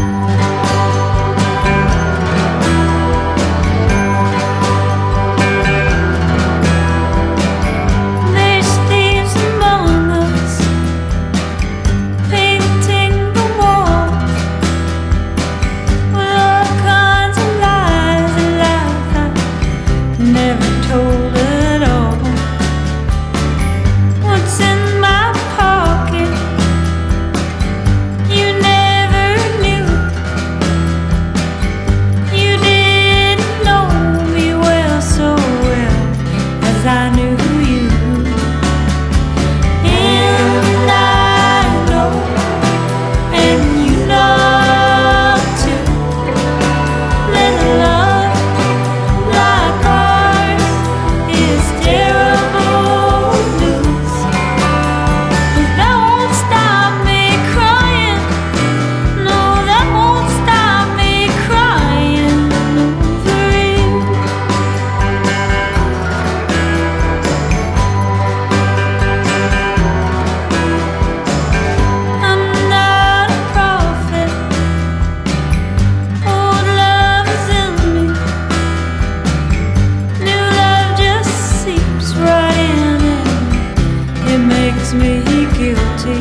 me guilty.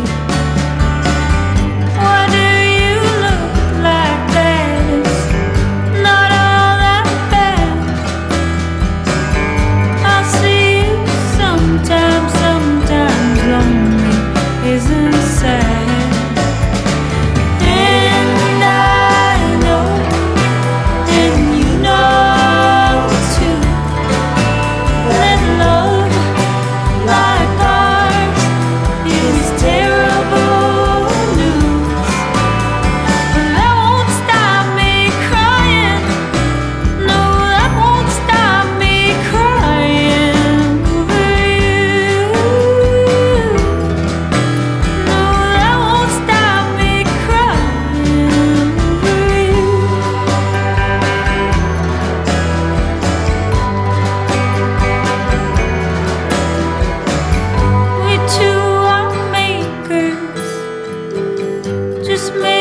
Why do you look like that? It's not all that bad. I see you sometimes, sometimes lonely isn't sad. And I know, and you know too, that love like ours is terrible news. But that won't stop me crying. No, that won't stop me crying over you. No, that won't stop me crying over you. We two are makers, just